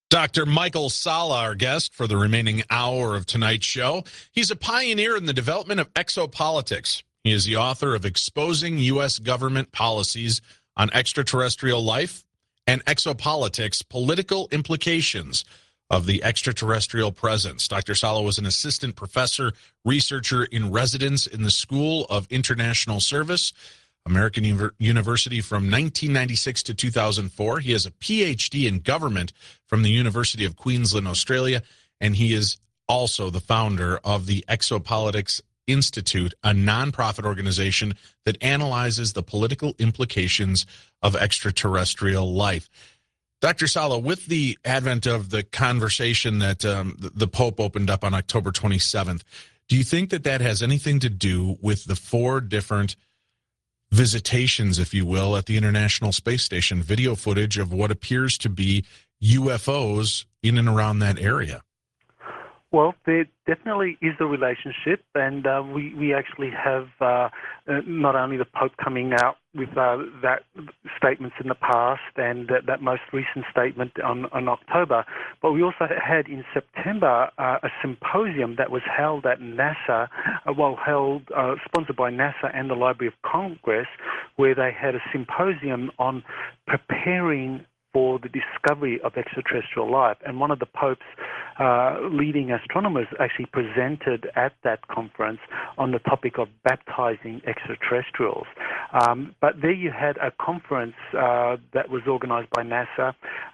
Dr. Michael Salla, our guest for the remaining hour of tonight's show. He's a pioneer in the development of exopolitics. He is the author of Exposing U.S. Government Policies on Extraterrestrial Life and Exopolitics, Political Implications of the Extraterrestrial Presence. Dr. Salla was an assistant professor, researcher in residence in the School of International Service, American University from 1996 to 2004. He has a PhD in government from the University of Queensland, Australia, and he is also the founder of the Exopolitics Institute, a nonprofit organization that analyzes the political implications of extraterrestrial life. Dr. Salla, with the advent of the conversation that the Pope opened up on October 27th, do you think that that has anything to do with the four different visitations, if you will, at the International Space Station, video footage of what appears to be UFOs in and around that area? Well, there definitely is a relationship, and we actually have not only the Pope coming out with that statements in the past and that most recent statement on October, but we also had in September a symposium that was held at NASA, sponsored by NASA and the Library of Congress, where they had a symposium on preparing for the discovery of extraterrestrial life. And one of the Pope's leading astronomers actually presented at that conference on the topic of baptizing extraterrestrials. But there you had a conference that was organized by NASA.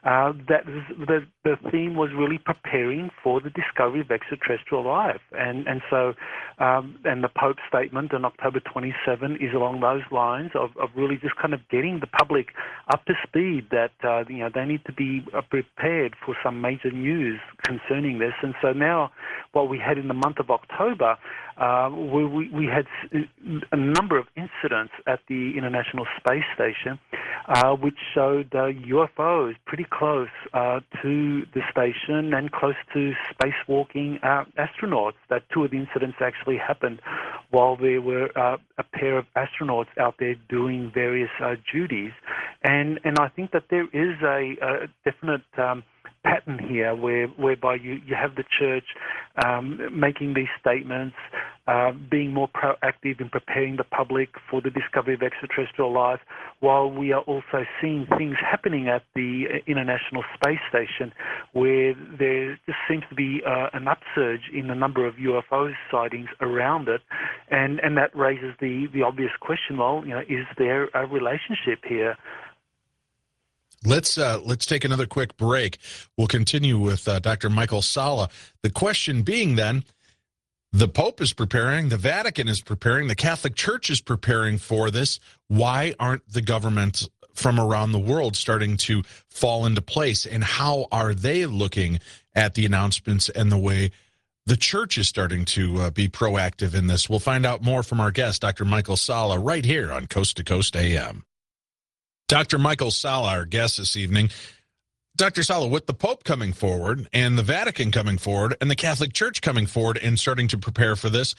The theme was really preparing for the discovery of extraterrestrial life. And the Pope's statement on October 27 is along those lines of really just kind of getting the public up to speed that they need to be prepared for some major news concerning this. And so now what we had in the month of October, we had a number of incidents at the International Space Station which showed UFOs pretty close to the station and close to spacewalking astronauts. That two of the incidents actually happened while there were a pair of astronauts out there doing various duties. And I think that there is a definite pattern here whereby you have the church making these statements, being more proactive in preparing the public for the discovery of extraterrestrial life, while we are also seeing things happening at the International Space Station where there just seems to be an upsurge in the number of UFO sightings around it, and that raises the obvious question, well, is there a relationship here? Let's take another quick break. We'll continue with Dr. Michael Salla. The question being then, the Pope is preparing, the Vatican is preparing, the Catholic Church is preparing for this. Why aren't the governments from around the world starting to fall into place? And how are they looking at the announcements and the way the church is starting to be proactive in this? We'll find out more from our guest, Dr. Michael Salla, right here on Coast to Coast AM. Dr. Michael Salla, our guest this evening. Dr. Salla, with the Pope coming forward and the Vatican coming forward and the Catholic Church coming forward and starting to prepare for this,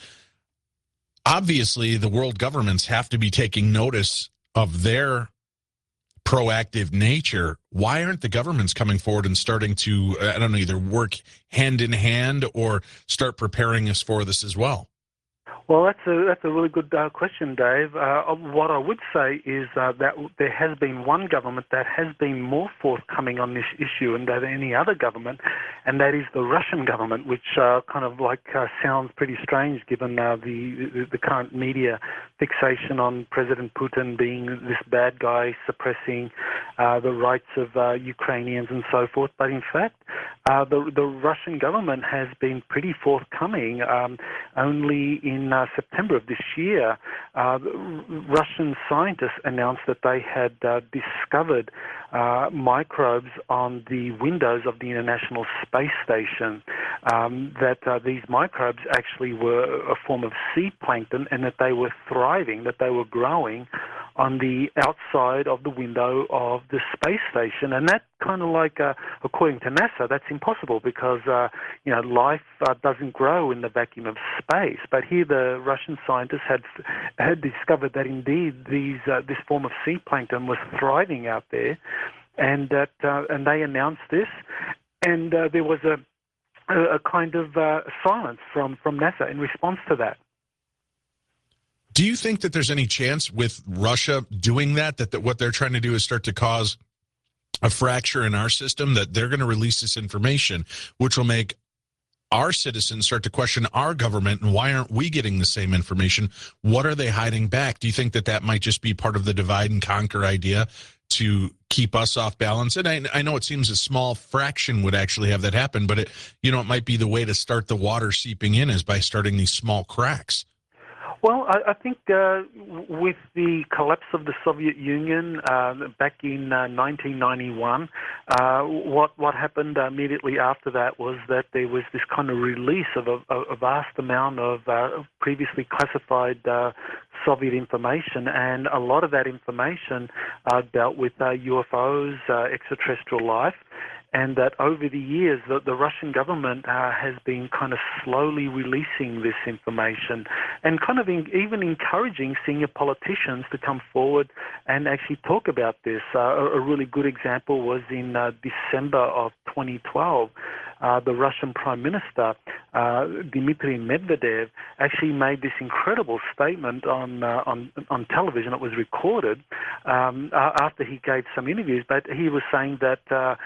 obviously the world governments have to be taking notice of their proactive nature. Why aren't the governments coming forward and starting to, either work hand in hand or start preparing us for this as well? Well, that's a really good question, Dave. What I would say is that there has been one government that has been more forthcoming on this issue than any other government, and that is the Russian government, which sounds pretty strange given the current media fixation on President Putin being this bad guy suppressing the rights of Ukrainians and so forth. But in fact, the Russian government has been pretty forthcoming. Only in September of this year, Russian scientists announced that they had discovered microbes on the windows of the International Space Station, that these microbes actually were a form of sea plankton and that they were thriving, that they were growing on the outside of the window of the space station. And that kind of according to NASA, that's impossible because, life doesn't grow in the vacuum of space. But here the Russian scientists had discovered that indeed this form of sea plankton was thriving out there, and they announced this. and there was a kind of silence from NASA in response to that. Do you think that there's any chance with Russia doing that what they're trying to do is start to cause a fracture in our system, that they're going to release this information, which will make our citizens start to question our government, and why aren't we getting the same information? What are they hiding back? Do you think that might just be part of the divide and conquer idea to keep us off balance? And I know it seems a small fraction would actually have that happen, but it might be the way to start the water seeping in is by starting these small cracks. Well, I think with the collapse of the Soviet Union back in 1991, what happened immediately after that was that there was this kind of release of a vast amount of previously classified Soviet information, and a lot of that information dealt with UFOs, extraterrestrial life. And that over the years, the Russian government has been kind of slowly releasing this information and kind of even encouraging senior politicians to come forward and actually talk about this. A really good example was in December of 2012. The Russian Prime Minister, Dmitry Medvedev, actually made this incredible statement on television. It was recorded after he gave some interviews, but he was saying that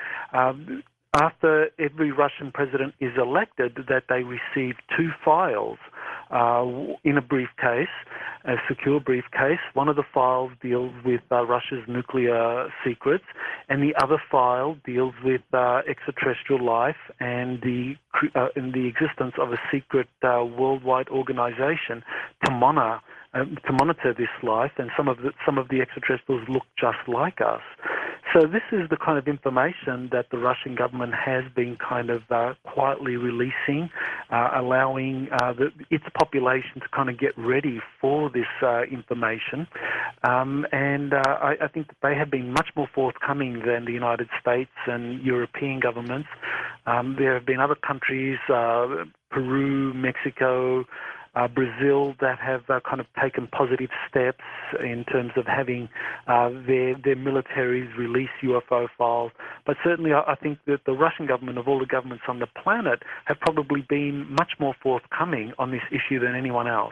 after every Russian president is elected, that they receive 2 files in a briefcase, a secure briefcase. One of the files deals with Russia's nuclear secrets, and the other file deals with extraterrestrial life and the existence of a secret worldwide organization to monitor this life, and some of the extraterrestrials look just like us. So this is the kind of information that the Russian government has been kind of quietly releasing, allowing its population to kind of get ready for this information. And I think that they have been much more forthcoming than the United States and European governments. There have been other countries, Peru, Mexico, Brazil, that have kind of taken positive steps in terms of having their militaries release UFO files. But certainly I think that the Russian government, of all the governments on the planet, have probably been much more forthcoming on this issue than anyone else.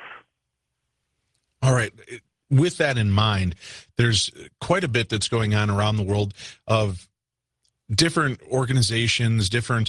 All right. With that in mind, there's quite a bit that's going on around the world of different organizations, different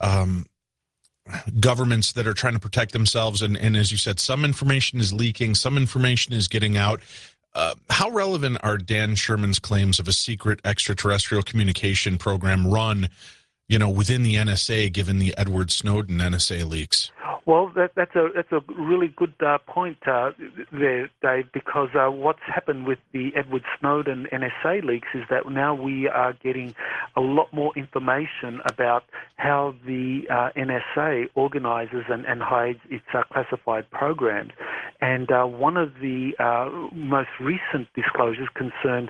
governments that are trying to protect themselves. And as you said, some information is leaking, some information is getting out. How relevant are Dan Sherman's claims of a secret extraterrestrial communication program run, within the NSA, given the Edward Snowden NSA leaks? Well, that's a really good point there, Dave, because what's happened with the Edward Snowden NSA leaks is that now we are getting a lot more information about how the NSA organizes and hides its classified programs. And one of the most recent disclosures concerned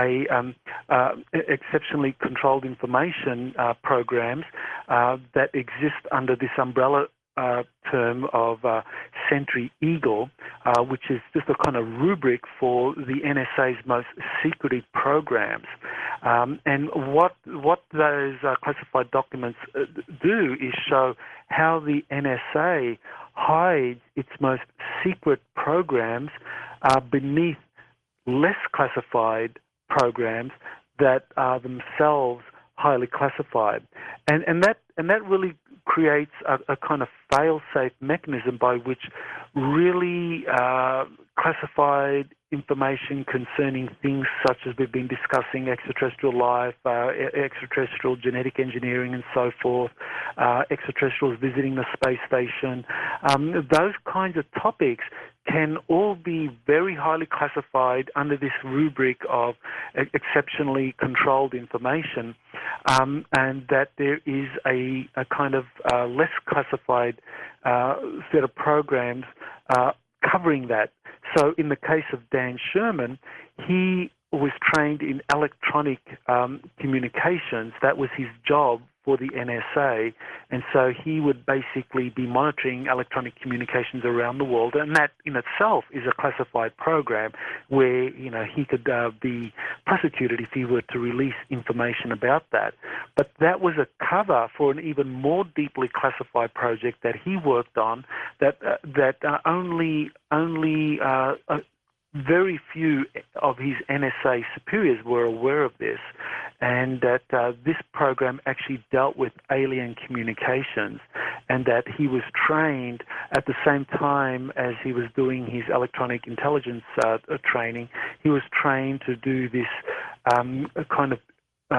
exceptionally controlled information programs that exist under this umbrella term of Sentry Eagle, which is just a kind of rubric for the NSA's most secretive programs. And what those classified documents do is show how the NSA hides its most secret programs beneath less classified programs that are themselves highly classified. And that really creates a kind of fail-safe mechanism by which really classified information concerning things such as we've been discussing, extraterrestrial life, extraterrestrial genetic engineering and so forth, extraterrestrials visiting the space station, those kinds of topics can all be very highly classified under this rubric of exceptionally controlled information, and that there is a kind of less classified set of programs covering that. So in the case of Dan Sherman, he was trained in electronic communications. That was his job for the NSA, and so he would basically be monitoring electronic communications around the world, and that in itself is a classified program where, he could be prosecuted if he were to release information about that. But that was a cover for an even more deeply classified project that he worked on that only very few of his NSA superiors were aware of this, and that this program actually dealt with alien communications, and that he was trained at the same time as he was doing his electronic intelligence training. He was trained to do this kind of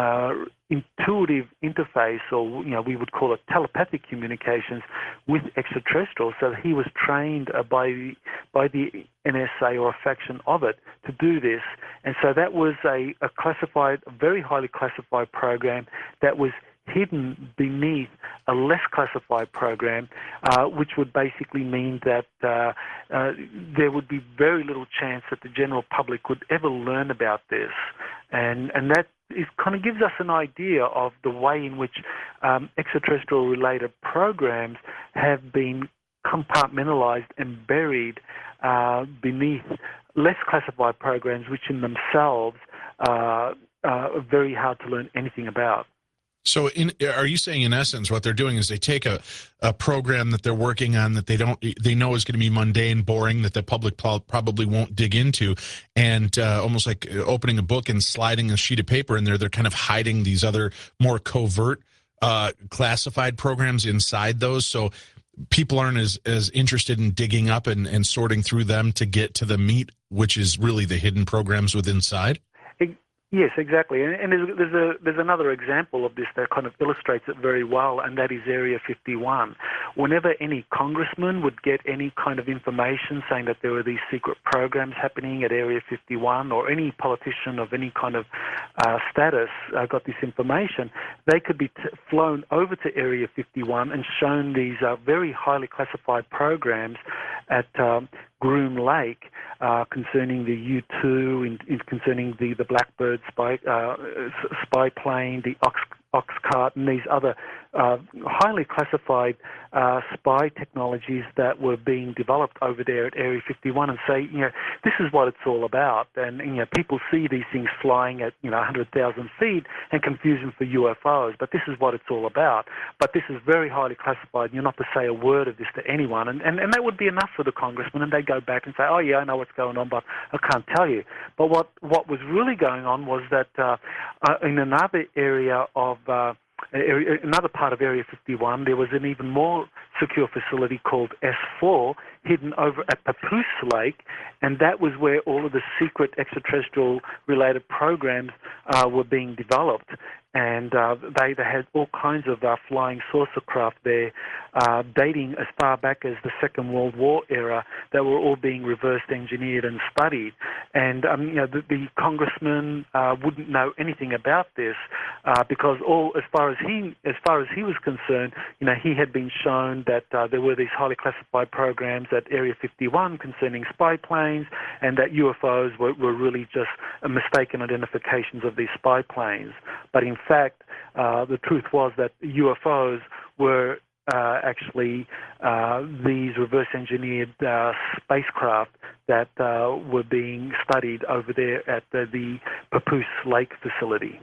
intuitive interface, or we would call it telepathic communications with extraterrestrials. So he was trained by the NSA or a faction of it to do this, and so that was a classified, very highly classified program that was hidden beneath a less classified program, which would basically mean that there would be very little chance that the general public would ever learn about this, and that kind of gives us an idea of the way in which extraterrestrial-related programs have been compartmentalized and buried beneath less classified programs, which in themselves are very hard to learn anything about. So are you saying, in essence, what they're doing is they take a program that they're working on that they know is going to be mundane, boring, that the public probably won't dig into, and almost like opening a book and sliding a sheet of paper in there, they're kind of hiding these other more covert classified programs inside those, so people aren't as interested in digging up and sorting through them to get to the meat, which is really the hidden programs within inside? Yes, exactly. And there's another example of this that kind of illustrates it very well, and that is Area 51. Whenever any congressman would get any kind of information saying that there were these secret programs happening at Area 51, or any politician of any kind of status got this information, they could be flown over to Area 51 and shown these very highly classified programs at Groom Lake concerning the U-2, concerning the Blackbird spy plane, the Oxcart, and these other highly classified spy technologies that were being developed over there at Area 51, and say, this is what it's all about. And people see these things flying at 100,000 feet and confuse them for UFOs, but this is what it's all about. But this is very highly classified, and you're not to say a word of this to anyone. And that would be enough for the congressman, and they go back and say, oh yeah, I know what's going on, but I can't tell you. But what was really going on was that in another area of another part of Area 51, there was an even more secure facility called S4 hidden over at Papoose Lake, and that was where all of the secret extraterrestrial-related programs were being developed. And they had all kinds of flying saucer craft there, dating as far back as the Second World War era, that were all being reverse engineered and studied. And the congressman wouldn't know anything about this because as far as he was concerned, he had been shown that there were these highly classified programs at Area 51 concerning spy planes, and that UFOs were really just mistaken identifications of these spy planes. But in fact, the truth was that UFOs were actually these reverse-engineered spacecraft that were being studied over there at the Papoose Lake facility.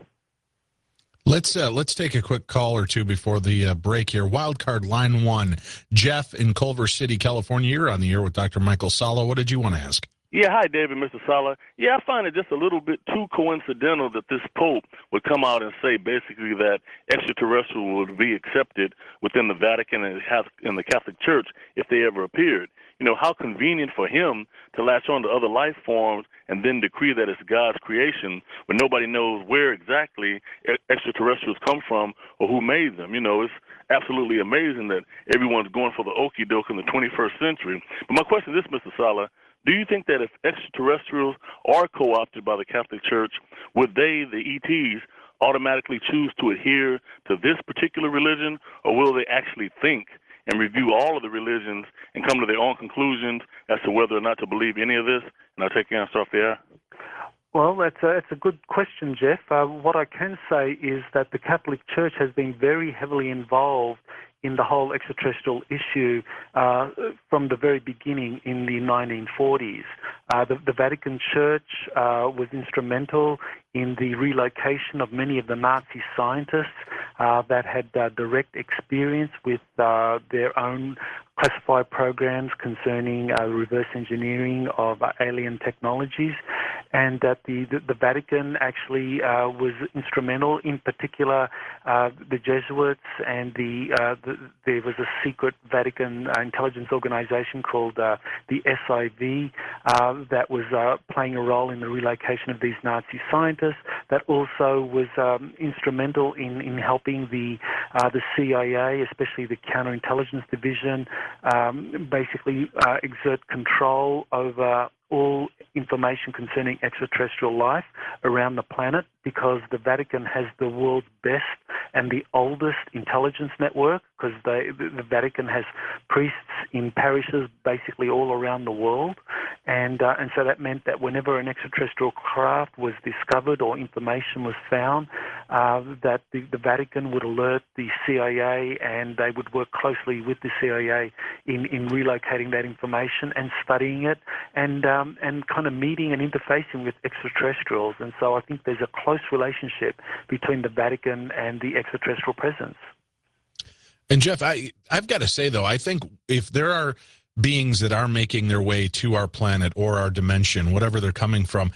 Let's take a quick call or two before the break here. Wildcard line 1, Jeff in Culver City, California. You're on the air with Dr. Michael Salla. What did you want to ask? Yeah, hi, David, Mr. Salla. Yeah, I find it just a little bit too coincidental that this Pope would come out and say basically that extraterrestrial would be accepted within the Vatican and in the Catholic Church if they ever appeared. How convenient for him to latch on to other life forms and then decree that it's God's creation when nobody knows where exactly extraterrestrials come from or who made them. It's absolutely amazing that everyone's going for the okie doke in the 21st century. But my question is this, Mr. Salla. Do you think that if extraterrestrials are co-opted by the Catholic Church, would they, the ETs, automatically choose to adhere to this particular religion, or will they actually think and review all of the religions and come to their own conclusions as to whether or not to believe any of this? And I'll take your answer off the air. Well, that's a good question, Jeff. What I can say is that the Catholic Church has been very heavily involved in the whole extraterrestrial issue from the very beginning in the 1940s. The Vatican Church was instrumental in the relocation of many of the Nazi scientists that had direct experience with their own classified programs concerning reverse engineering of alien technologies, and that the Vatican actually was instrumental. In particular, the Jesuits and there was a secret Vatican intelligence organization called the SIV that was playing a role in the relocation of these Nazi scientists. That also was instrumental in helping the CIA, especially the counterintelligence division, basically exert control over all information concerning extraterrestrial life around the planet, because the Vatican has the world's best and the oldest intelligence network, because the Vatican has priests in parishes basically all around the world, and so that meant that whenever an extraterrestrial craft was discovered or information was found, that the Vatican would alert the CIA, and they would work closely with the CIA in relocating that information and studying it, and kind of meeting and interfacing with extraterrestrials. And so I think there's a close relationship between the Vatican and the extraterrestrial presence. And Jeff, I've got to say, though, I think if there are beings that are making their way to our planet or our dimension, whatever they're coming from,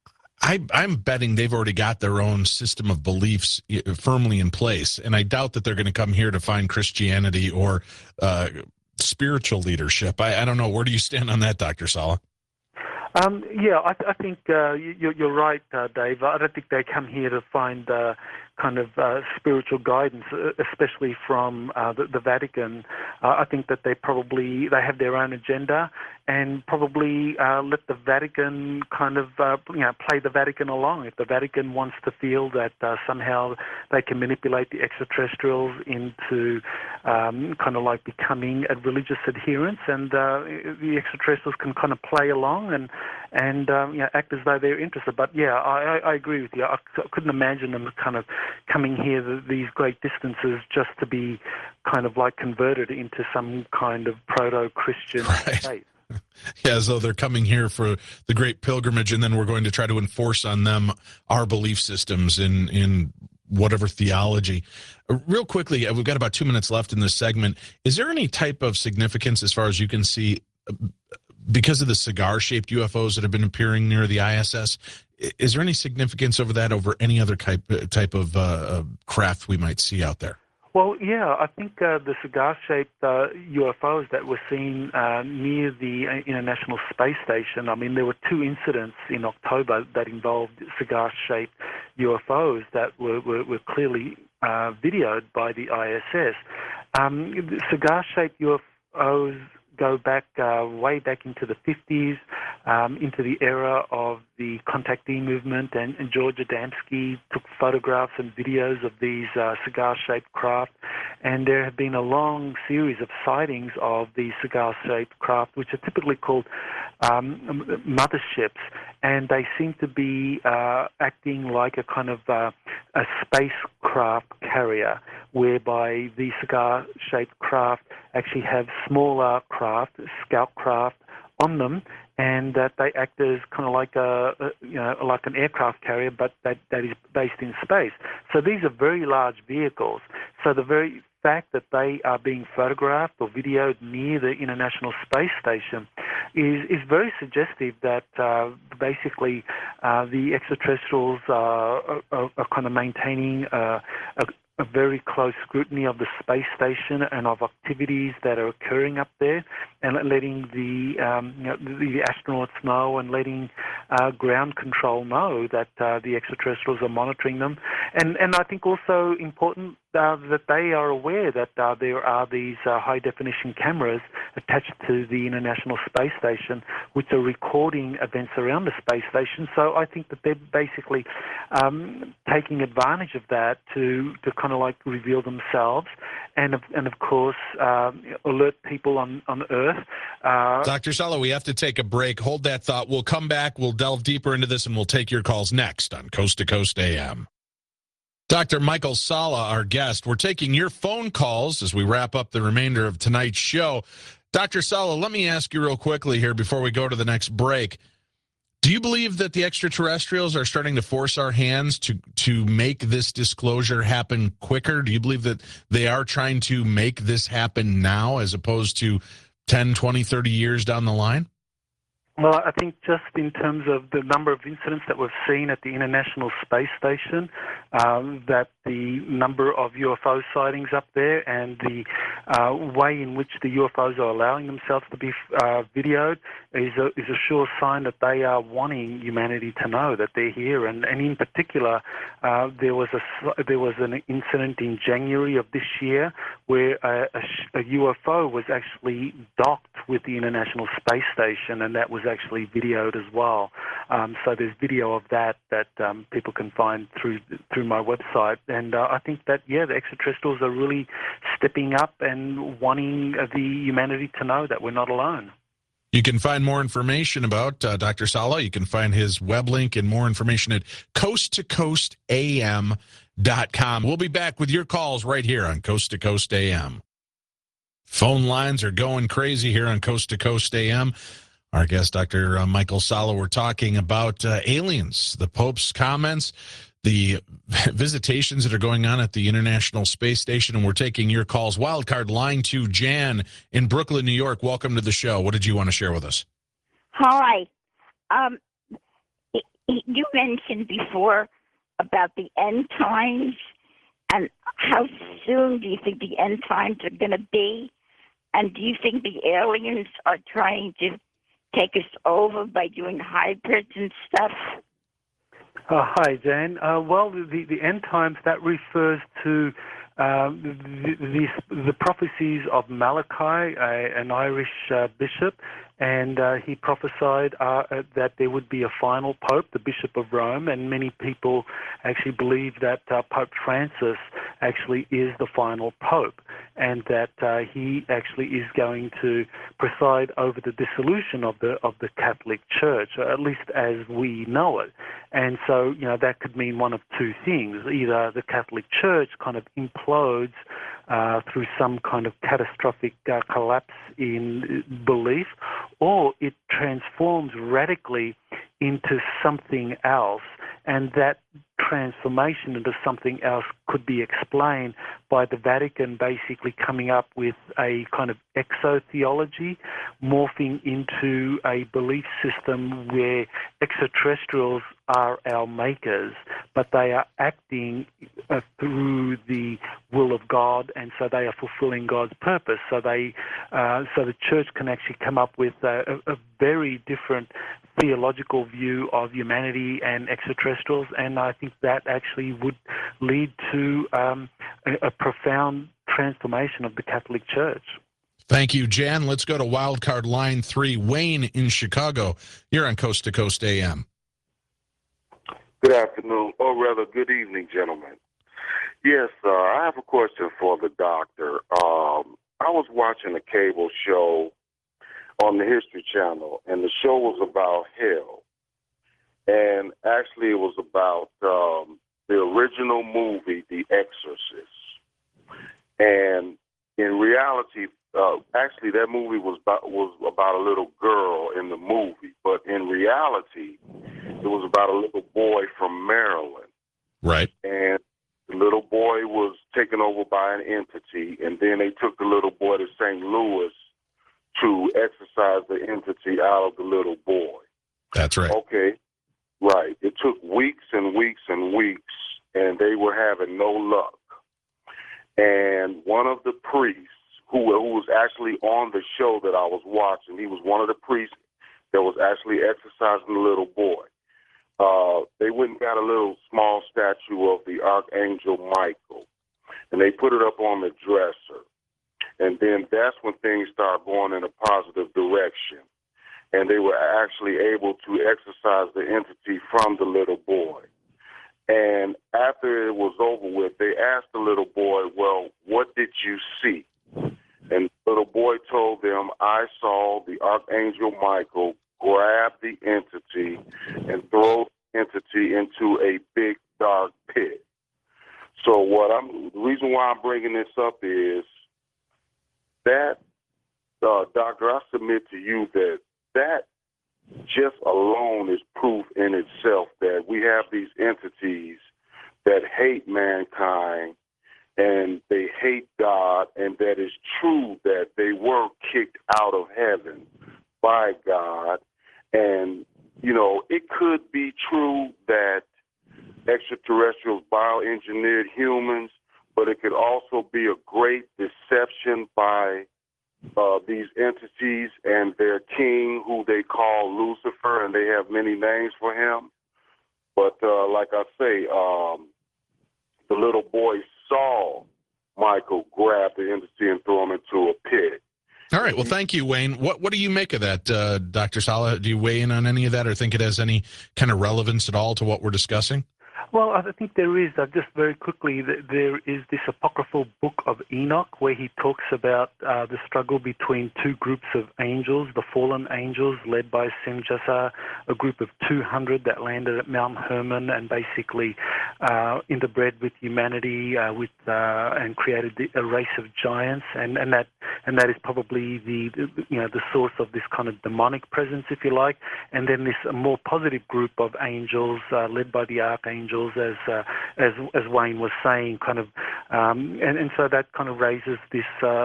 I'm betting they've already got their own system of beliefs firmly in place. And I doubt that they're going to come here to find Christianity or spiritual leadership. I don't know. Where do you stand on that, Dr. Salla? Yeah, I think you're right, Dave. I don't think they come here to find kind of spiritual guidance, especially from the Vatican. I think that they have their own agenda, and probably let the Vatican kind of play the Vatican along. If the Vatican wants to feel that somehow they can manipulate the extraterrestrials into kind of like becoming a religious adherents, and the extraterrestrials can kind of play along and act as though they're interested. But yeah, I agree with you. I couldn't imagine them kind of coming here these great distances just to be kind of like converted into some kind of proto-Christian faith. Yeah, as though they're coming here for the great pilgrimage, and then we're going to try to enforce on them our belief systems in whatever theology. Real quickly, we've got about 2 minutes left in this segment. Is there any type of significance, as far as you can see, because of the cigar-shaped UFOs that have been appearing near the ISS? Is there any significance over any other type of craft we might see out there? Well, yeah, I think the cigar-shaped UFOs that were seen near the International Space Station, I mean, there were 2 incidents in October that involved cigar-shaped UFOs that were clearly videoed by the ISS. The cigar-shaped UFOs go back way back into the 50s, into the era of the contactee movement, and George Adamski took photographs and videos of these cigar-shaped craft, and there have been a long series of sightings of these cigar-shaped craft, which are typically called motherships, and they seem to be acting like a kind of a spacecraft carrier, whereby these cigar-shaped craft actually have smaller craft, scout craft, on them, and that they act as kind of like like an aircraft carrier, but that is based in space. So these are very large vehicles. So the very fact that they are being photographed or videoed near the International Space Station is very suggestive that basically the extraterrestrials are kind of maintaining a very close scrutiny of the space station and of activities that are occurring up there, and letting the astronauts know, and letting ground control know that the extraterrestrials are monitoring them. And I think also important that they are aware that there are these high-definition cameras attached to the International Space Station, which are recording events around the space station. So I think that they're basically taking advantage of that to kind of like reveal themselves, and of course alert people on Earth Earth. Dr. Sala, we have to take a break. Hold that thought. We'll come back. We'll delve deeper into this, and we'll take your calls next on Coast to Coast AM. Dr. Michael Sala, our guest. We're taking your phone calls as we wrap up the remainder of tonight's show. Dr. Sala, let me ask you real quickly here before we go to the next break. Do you believe that the extraterrestrials are starting to force our hands to make this disclosure happen quicker? Do you believe that they are trying to make this happen now as opposed to 10, 20, 30 years down the line? Well, I think just in terms of the number of incidents that we've seen at the International Space Station, that the number of UFO sightings up there and the way in which the UFOs are allowing themselves to be videoed is a sure sign that they are wanting humanity to know that they're here. And in particular, there was an incident in January of this year where a UFO was actually docked with the International Space Station, and that was actually videoed as well. So there's video of that people can find through my website. And I think that, the extraterrestrials are really stepping up and wanting the humanity to know that we're not alone. You can find more information about Dr. Sala. You can find his web link and more information at coasttocoastam.com. We'll be back with your calls right here on Coast to Coast AM. Phone lines are going crazy here on Coast to Coast AM. Our guest, Dr. Michael Sala, we're talking about aliens, the Pope's comments, the visitations that are going on at the International Space Station, and we're taking your calls. Wildcard line 2, Jan in Brooklyn, New York. Welcome to the show. What did you want to share with us? Hi. You mentioned before about the end times, and how soon do you think the end times are going to be? And do you think the aliens are trying to take us over by doing hybrids and stuff? Hi, Jan. Well, the end times, that refers to the prophecies of Malachi, an Irish bishop, and he prophesied that there would be a final pope, the Bishop of Rome, and many people actually believe that Pope Francis actually is the final pope, and that he actually is going to preside over the dissolution of the Catholic Church, or at least as we know it. And so, that could mean one of two things. Either the Catholic Church kind of implodes through some kind of catastrophic collapse in belief, or it transforms radically into something else, and that transformation into something else could be explained by the Vatican basically coming up with a kind of exotheology, morphing into a belief system where extraterrestrials are our makers, but they are acting through the will of God, and so they are fulfilling God's purpose. So the Church can actually come up with a very different theological view of humanity and extraterrestrials, and I think that actually would lead to a profound transformation of the Catholic Church. Thank you, Jan. Let's go to wildcard line 3, Wayne in Chicago. You're on Coast to Coast AM. Good afternoon, or rather, good evening, gentlemen. Yes, I have a question for the doctor. I was watching a cable show on the History Channel, and the show was about hell. And actually, it was about the original movie, The Exorcist. And in reality, actually, that movie was about a little girl in the movie, but in reality, it was about a little boy from Maryland. Right. And the little boy was taken over by an entity, and then they took the little boy to St. Louis to exorcise the entity out of the little boy. That's right. Okay, right. It took weeks and weeks and weeks, and they were having no luck. And one of the priests, who was actually on the show that I was watching, he was one of the priests that was actually exorcising the little boy. They went and got a little small statue of the Archangel Michael, and they put it up on the dresser. And then that's when things started going in a positive direction. And they were actually able to exorcise the entity from the little boy. And after it was over with, they asked the little boy, well, what did you see? And the little boy told them, I saw the Archangel Michael grab the entity and throw the entity into a big dark pit. So the reason why I'm bringing this up is that, Doctor, I submit to you that just alone is proof in itself that we have these entities that hate mankind and they hate God, and that it's true that they were kicked out of heaven by God. And, it could be true that extraterrestrials bioengineered humans, but it could also be a great deception by these entities and their king, who they call Lucifer, and they have many names for him. But like I say, the little boy saw Michael grab the entity and throw him into a pit. All right. Well, thank you, Wayne. What do you make of that, Dr. Sala? Do you weigh in on any of that, or think it has any kind of relevance at all to what we're discussing? Well, I think there is. Just very quickly, there is this apocryphal book of Enoch where he talks about the struggle between two groups of angels, the fallen angels led by Semjasa, a group of 200 that landed at Mount Hermon and basically interbred with humanity and created a race of giants, and that is probably the source of this kind of demonic presence, if you like. And then this more positive group of angels led by the archangels, as Wayne was saying, kind of, and so that kind of raises this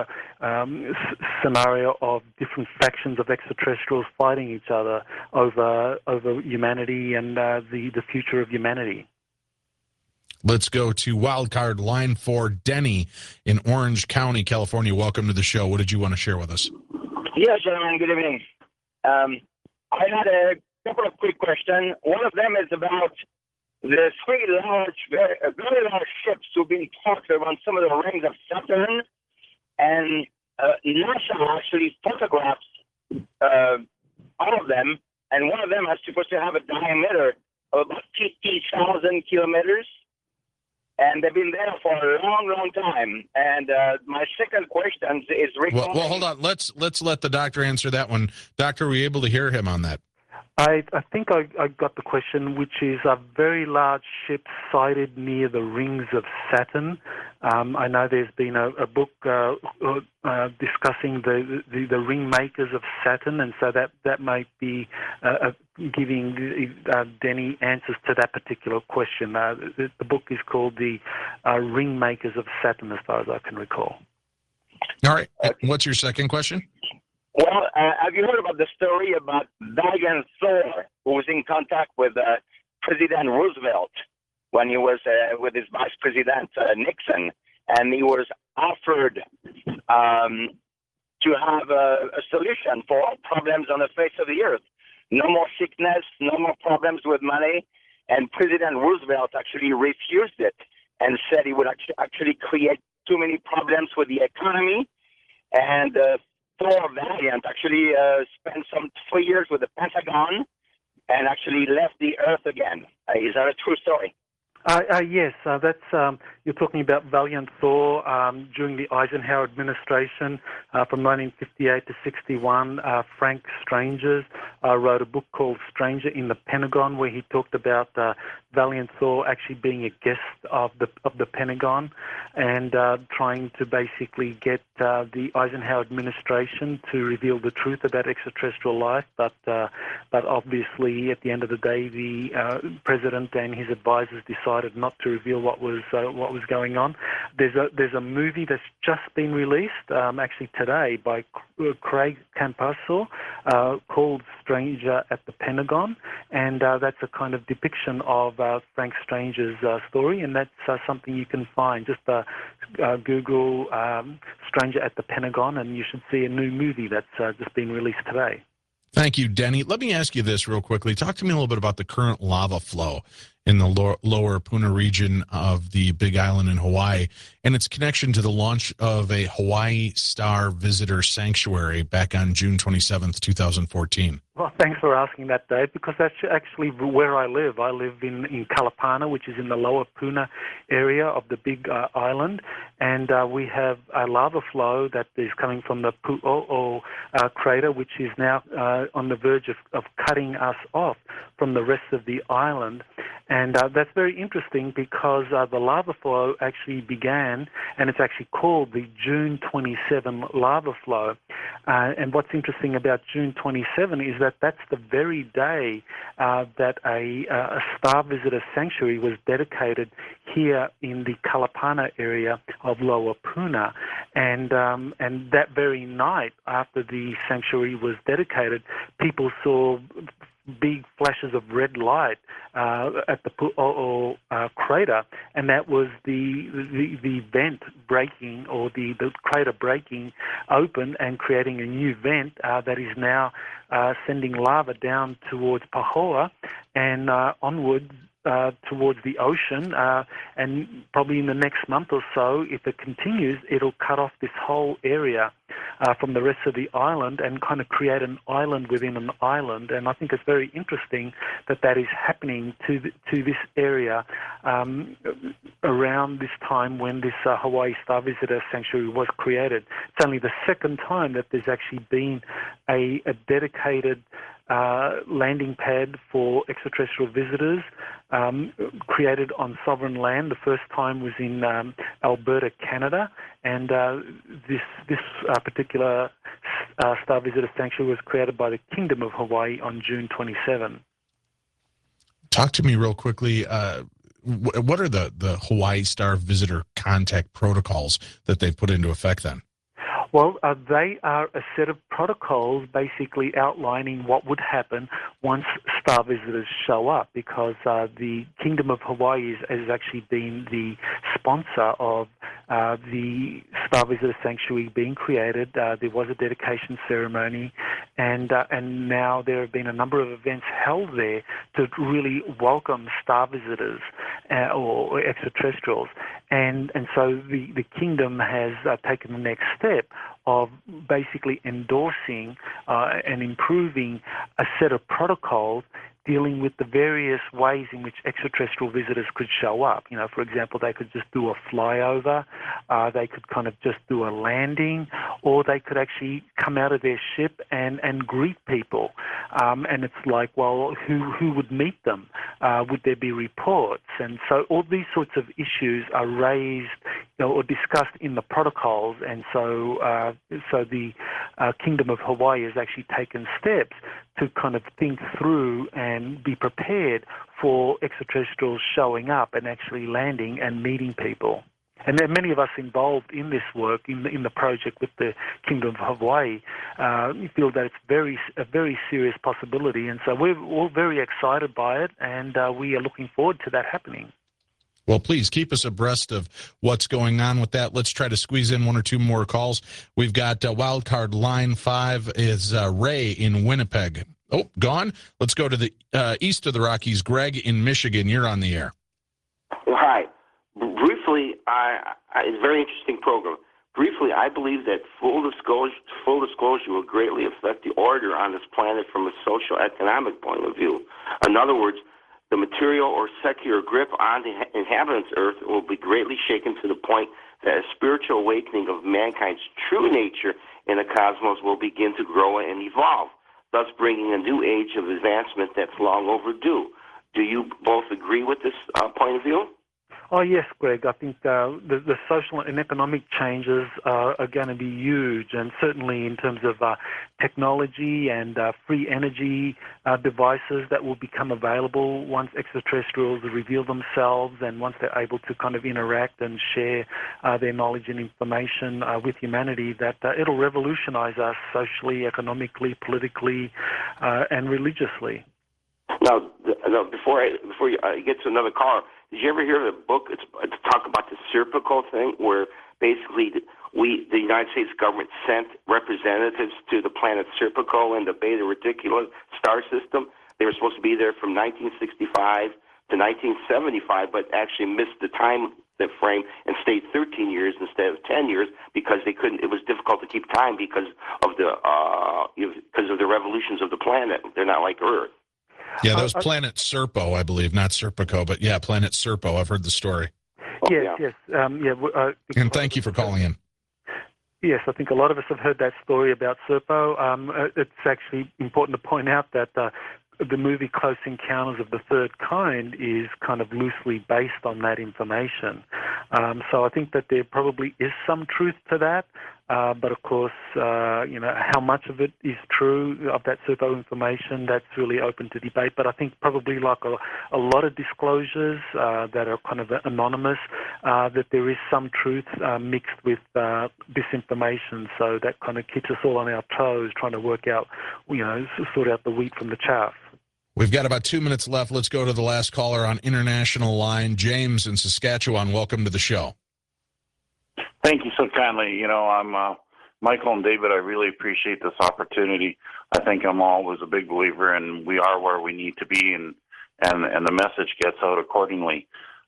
scenario of different factions of extraterrestrials fighting each other over humanity and the future of humanity. Let's go to wildcard line 4, Denny in Orange County, California. Welcome to the show. What did you want to share with us? Yes, gentlemen, good evening. I had a couple of quick questions. One of them is about the three very large ships who've been parked around some of the rings of Saturn, and NASA actually photographs all of them, and one of them is supposed to have a diameter of about 50,000 kilometers, and they've been there for a long, long time. And my second question is regarding... Well, hold on. Let's let the doctor answer that one. Doctor, were you able to hear him on that? I think I got the question, which is a very large ship sighted near the rings of Saturn. I know there's been a book discussing the ring makers of Saturn, and so that might be giving Denny answers to that particular question. The book is called The Ring Makers of Saturn, as far as I can recall. All right. What's your second question? Well, have you heard about the story about Valiant Thor, who was in contact with President Roosevelt when he was with his vice president Nixon, and he was offered to have a solution for all problems on the face of the earth? No more sickness, no more problems with money, and President Roosevelt actually refused it and said he would actually create too many problems with the economy, and Thor Valiant actually spent some 3 years with the Pentagon and actually left the Earth again. Is that a true story? Yes, that's you're talking about Valiant Thor during the Eisenhower administration from 1958 to 61. Frank Strangers wrote a book called Stranger in the Pentagon, where he talked about Valiant Thor actually being a guest of the Pentagon and trying to basically get the Eisenhower administration to reveal the truth about extraterrestrial life. But obviously, at the end of the day, the president and his advisors decided not to reveal what was going on. There's a movie that's just been released actually today by Craig Campasso called Stranger at the Pentagon, and that's a kind of depiction of Frank Stranger's story, and that's something you can find. Just Google Stranger at the Pentagon, and you should see a new movie that's just been released today. Thank you, Denny. Let me ask you this real quickly. Talk to me a little bit about the current lava flow in the lower Puna region of the Big Island in Hawaii, and its connection to the launch of a Hawaii Star Visitor Sanctuary back on June 27th, 2014. Well, thanks for asking that, Dave, because that's actually where I live. I live in Kalapana, which is in the lower Puna area of the Big Island, and we have a lava flow that is coming from the Pu'o'o crater, which is now on the verge of cutting us off from the rest of the island. And that's very interesting because the lava flow actually began, and it's actually called the June 27 lava flow. And what's interesting about June 27 is that that's the very day that a star visitor sanctuary was dedicated here in the Kalapana area of Lower Puna. And that very night after the sanctuary was dedicated, people saw big flashes of red light at the Pu'o'o crater, and that was the vent breaking, or the crater breaking open and creating a new vent that is now sending lava down towards Pahoa and onwards towards the ocean, and probably in the next month or so, if it continues, it'll cut off this whole area from the rest of the island and kind of create an island within an island. And I think it's very interesting that that is happening to this area around this time when this Hawaii Star Visitor Sanctuary was created. It's only the second time that there's actually been a dedicated landing pad for extraterrestrial visitors created on sovereign land. The first time was in Alberta, Canada, and this particular Star Visitor Sanctuary was created by the Kingdom of Hawaii on June 27. Talk to me real quickly. What are the Hawaii Star Visitor contact protocols that they put into effect then? Well, they are a set of protocols basically outlining what would happen once star visitors show up, because the Kingdom of Hawaii has actually been the sponsor of the Star Visitor Sanctuary being created. There was a dedication ceremony, and now there have been a number of events held there to really welcome star visitors or extraterrestrials. And so the Kingdom has taken the next step of basically endorsing and improving a set of protocols dealing with the various ways in which extraterrestrial visitors could show up. You know, for example, they could just do a flyover, they could kind of just do a landing, or they could actually come out of their ship and greet people. And it's like, well, who would meet them? Would there be reports? And so all these sorts of issues are raised, you know, or discussed in the protocols. And so the Kingdom of Hawaii has actually taken steps to kind of think through and be prepared for extraterrestrials showing up and actually landing and meeting people. And there are many of us involved in this work, in the project with the Kingdom of Hawaii, feel that it's a very serious possibility. And so we're all very excited by it, and we are looking forward to that happening. Well, please keep us abreast of what's going on with that. Let's try to squeeze in one or two more calls. We've got wildcard line 5 is Ray in Winnipeg. Oh, gone. Let's go to the east of the Rockies. Greg in Michigan, you're on the air. Well, hi. Briefly, it's a very interesting program. Briefly, I believe that full disclosure will greatly affect the order on this planet from a social economic point of view. In other words, the material or secular grip on the inhabitants' Earth will be greatly shaken to the point that a spiritual awakening of mankind's true nature in the cosmos will begin to grow and evolve, thus bringing a new age of advancement that's long overdue. Do you both agree with this point of view? Oh, yes, Greg. I think the social and economic changes are going to be huge, and certainly in terms of technology and free energy devices that will become available once extraterrestrials reveal themselves and once they're able to kind of interact and share their knowledge and information with humanity, that it'll revolutionize us socially, economically, politically, and religiously. Now, before you get to another caller, did you ever hear of the book? It's talk about the Serpico thing, where basically the United States government sent representatives to the planet Serpico in the Beta Reticuli star system. They were supposed to be there from 1965 to 1975, but actually missed the time that frame and stayed 13 years instead of 10 years because they couldn't. It was difficult to keep time because of the revolutions of the planet. They're not like Earth. Yeah, that was Planet Serpo, I believe, not Serpico, but yeah, Planet Serpo. I've heard the story. Yes. And thank you for calling in. Yes, I think a lot of us have heard that story about Serpo. It's actually important to point out that the movie Close Encounters of the Third Kind is kind of loosely based on that information. So I think that there probably is some truth to that. But of course, how much of it is true of that Serpo information, that's really open to debate. But I think probably like a lot of disclosures that are kind of anonymous, that there is some truth mixed with disinformation. So that kind of keeps us all on our toes trying to work out, sort out the wheat from the chaff. We've got about 2 minutes left. Let's go to the last caller on international line. James in Saskatchewan, welcome to the show. Thank you so kindly. I'm Michael and David. I really appreciate this opportunity. I think I'm always a big believer in we are where we need to be, and the message gets out accordingly.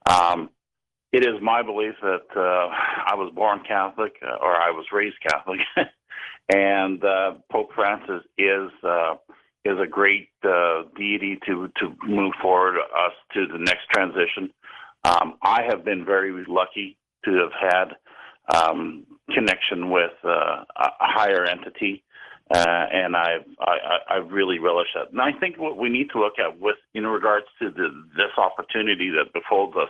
It is my belief that I was born Catholic, or I was raised Catholic, and Pope Francis is a great deity to move forward us to the next transition. I have been very lucky to have had connection with a higher entity, and I really relish that. And I think what we need to look at in regards to this opportunity that befolds us,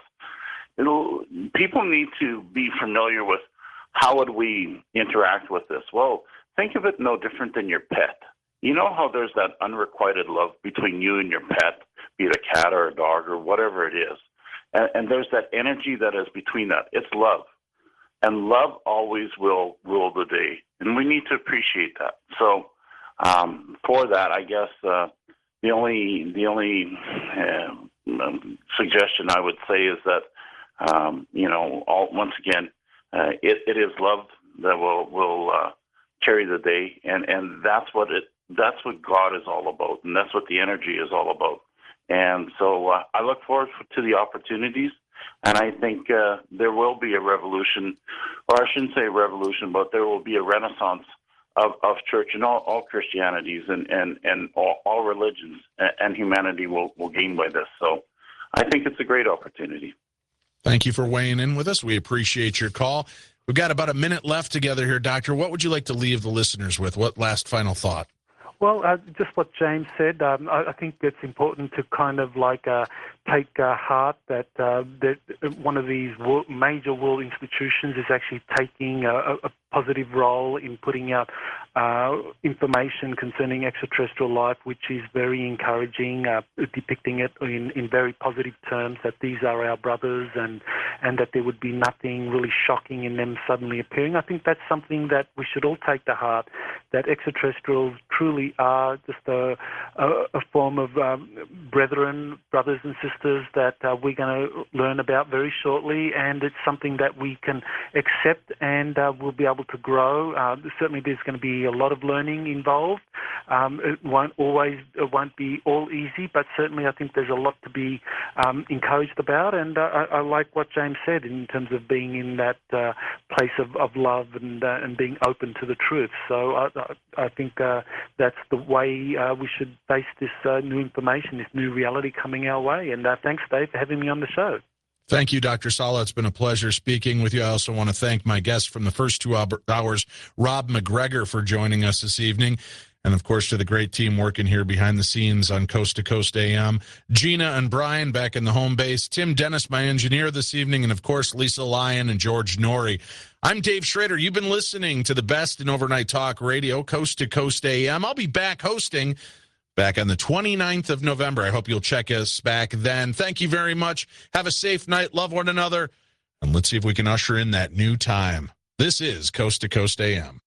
people need to be familiar with how would we interact with this. Well, think of it no different than your pet. You know how there's that unrequited love between you and your pet, be it a cat or a dog or whatever it is, and there's that energy that is between that. It's love. And love always will rule the day, and we need to appreciate that. So, for that, I guess the only suggestion I would say is that once again, it is love that will carry the day, and that's what God is all about, and that's what the energy is all about. And so I look forward to the opportunities. And I think there will be a revolution, or I shouldn't say a revolution, but there will be a renaissance of church and all Christianities and all religions, and humanity will gain by this. So I think it's a great opportunity. Thank you for weighing in with us. We appreciate your call. We've got about a minute left together here, Doctor. What would you like to leave the listeners with? What last final thought? Well, just what James said. I think it's important to kind of take heart that one of these major world institutions is actually taking a positive role in putting out information concerning extraterrestrial life, which is very encouraging, depicting it in very positive terms, that these are our brothers and that there would be nothing really shocking in them suddenly appearing. I think that's something that we should all take to heart, that extraterrestrials truly are just a form of brothers and sisters that we're going to learn about very shortly, and it's something that we can accept and we'll be able to grow. Certainly there's going to be a lot of learning involved. It won't be all easy, but certainly I think there's a lot to be encouraged about, and I like what James said in terms of being in that place of love and being open to the truth. So I think that's the way we should face this new information, this new reality coming our way. And thanks, Dave, for having me on the show. Thank you, Dr. Salla. It's been a pleasure speaking with you. I also want to thank my guest from the first 2 hours, Rob McGregor, for joining us this evening. And, of course, to the great team working here behind the scenes on Coast to Coast AM, Gina and Brian back in the home base, Tim Dennis, my engineer this evening, and, of course, Lisa Lyon and George Norrie. I'm Dave Schrader. You've been listening to the best in overnight talk radio, Coast to Coast AM. I'll be back hosting back on the 29th of November. I hope you'll check us back then. Thank you very much. Have a safe night. Love one another. And let's see if we can usher in that new time. This is Coast to Coast AM.